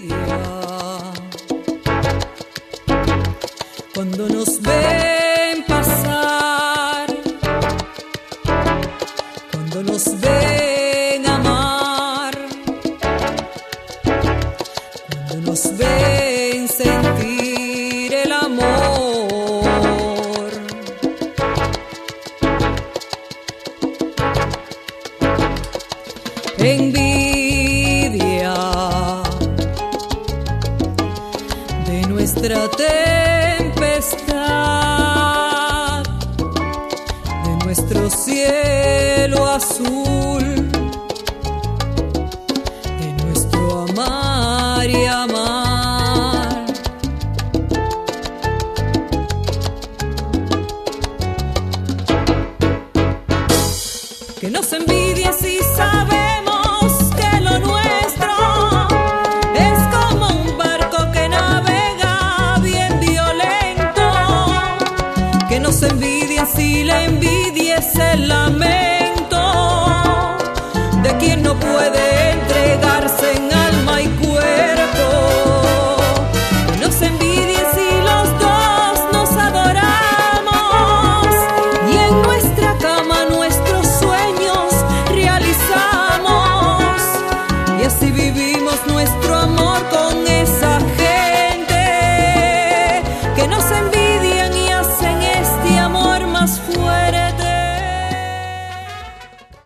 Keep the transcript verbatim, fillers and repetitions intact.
Cuando nos ven pasar, cuando nos ven amar, cuando nos ven sentir el amor. Envidia de nuestra tierra,